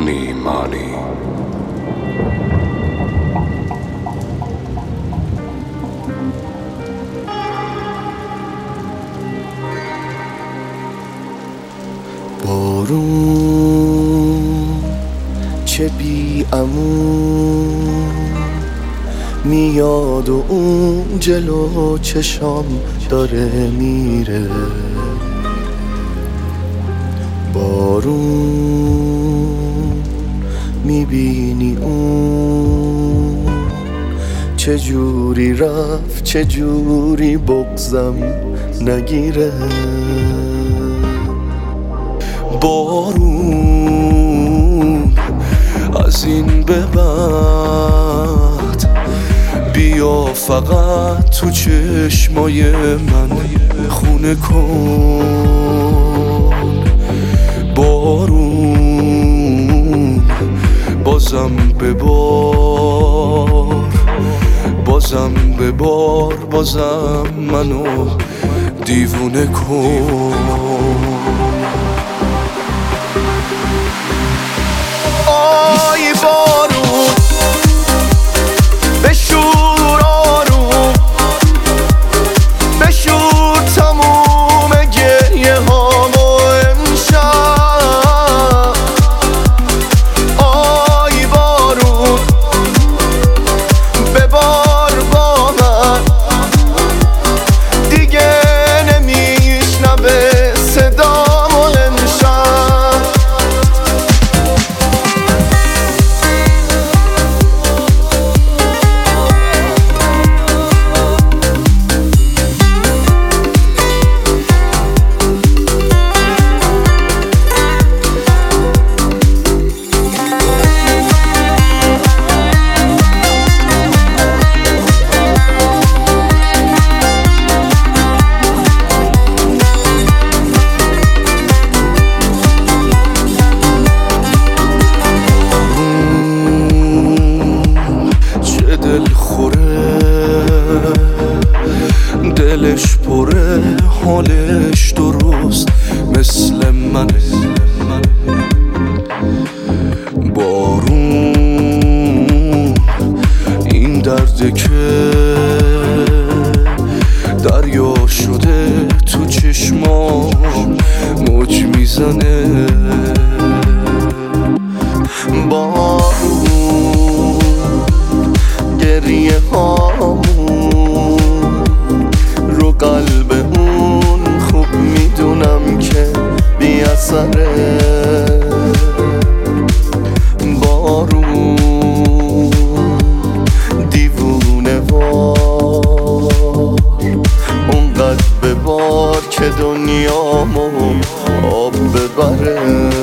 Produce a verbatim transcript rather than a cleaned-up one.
نیمانی. بارون چه بی امون میاد و اون جلو چشام داره میره. بارون میبینی اون چه جوری رفت، چه جوری بغضم نگیره. بارون از این به بعد بیا فقط تو چشمای من خونه کن. بارون بازم ببار، بازم ببار، بازم منو دیوونه کن. آی بارون بشور آروم، بشور تموم گریه هامو امشب. آی بارون ببار با من، دیگه نمیشنوه صدامو امشب. دلش پره، حالش درست مثل منه. بارون این درده که دریا شده تو چشمام موج میزنه. بارون گریه هامون رو قلب اون خوب میدونم که بی اثره. بارون دیوونه وار اونقدر ببار که دنیامو آب ببره.